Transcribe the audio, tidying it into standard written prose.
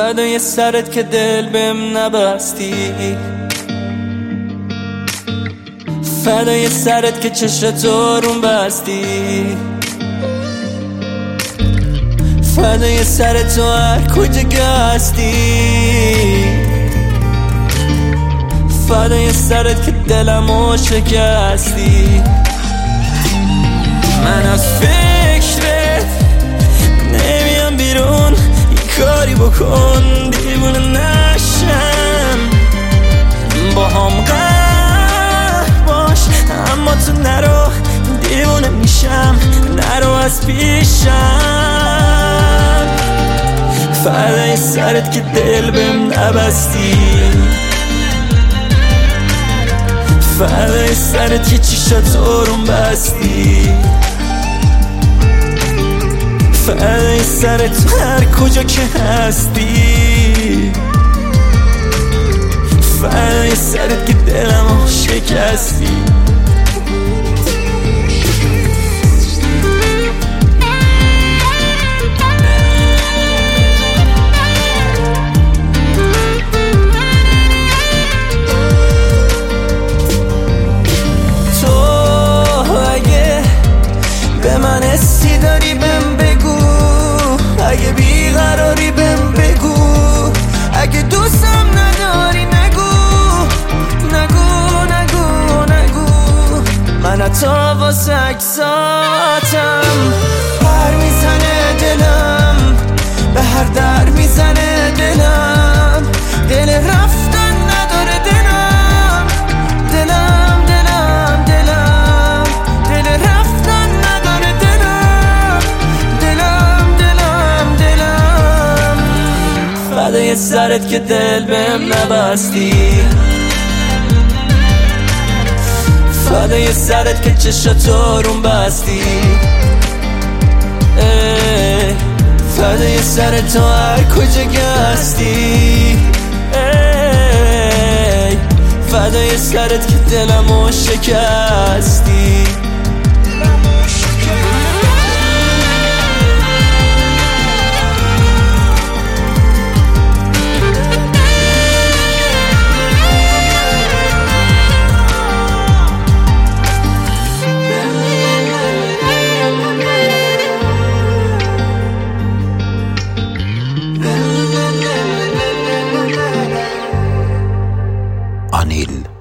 فدای سرت که دل بهم نبستی، فدای سرت که چشتو روم بستی، فدای سرت تو هر کجا گستی، فدای سرت که دلمو شکستی. من از فکرت نمیام بیرون، یه کاری بکن دیوونه نشم، با هم قهر باش اما تو نرو، دیوونه میشم نرو از پیشم. فدای سرت که دل بهم نبستی، فدای سرت که چشاتو روم بستی، فدای سرت هر کجا که هستی، فدای سرت که دلمو شکستی. به من حسی داری بهم بگو، اگه بیقراری بهم بگو، اگه دوستم نداری نگو نگو نگو نگو. من حتی واسه عکساتم پر میزنه دلم، به هر در میزنه دلم، دل رفتن نداره دلم، دلم دلم دلم، دل رفتن نداره دلم، دلم دلم دلم. فدای سرت که دل بهم نبستی، فدای سرت که چشاتو روم بستی، فدای سرت تو هر کجا گستی، فدای سرت که دلمو شکستی. Anil